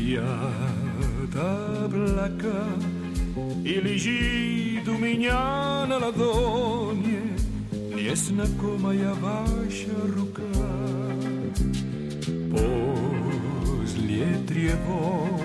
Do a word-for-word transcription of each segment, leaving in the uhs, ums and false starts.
спят облака, и лежит у меня на ладони незнакомая ваша рука. Возле тревог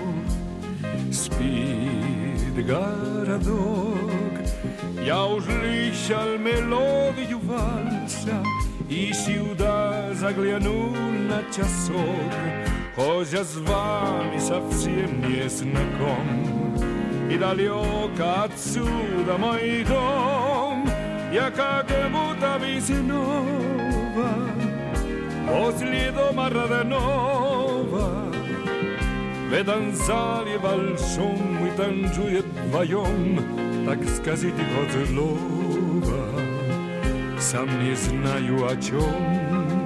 спит городок, я уж слышал мелодию вальса и сюда заглянул на часок. Хоть я с вами совсем не знаком, и далеко отсюда мой дом, я как будто веснова возле дома родного. В этом зале большом мы танцуем вдвоем, так скажите хоть слово, сам не знаю о чем.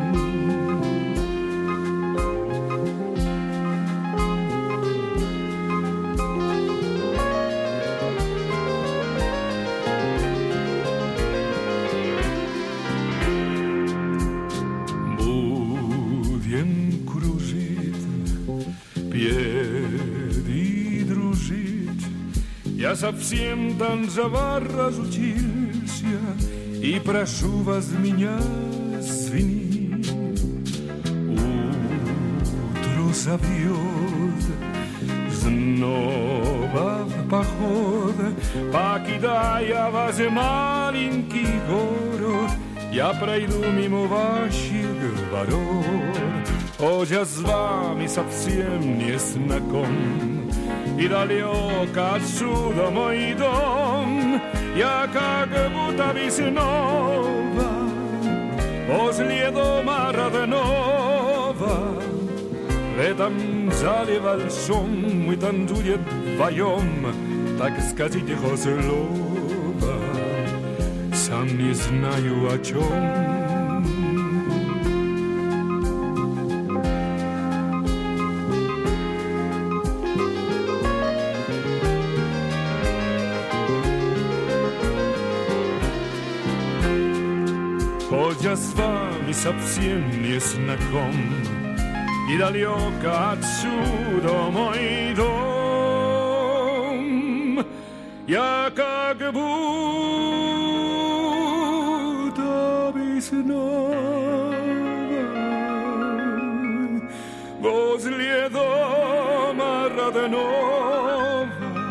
Я совсем танцевать разучился, и прошу вас меня извинить. Утро зовет снова в поход, покидая вас маленький город, я пройду мимо ваших ворот. Хоть я с вами совсем не знаком, и далеко отсюда мой дом, я как будто веснова возле дома родного. В этом зале большом мы танцуем вдвоем, так скажите хоть слово, сам не знаю о чем. Хоть я с вами совсем не знаком, и далеко отсюда мой дом, я как будто веснова возле дома родного.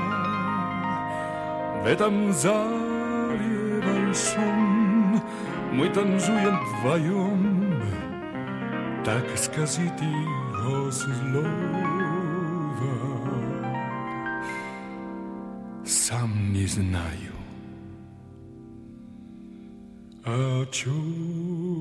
В этом зале большом мы танцуем вдвоем, так скажите хоть слово, сам не знаю о чем.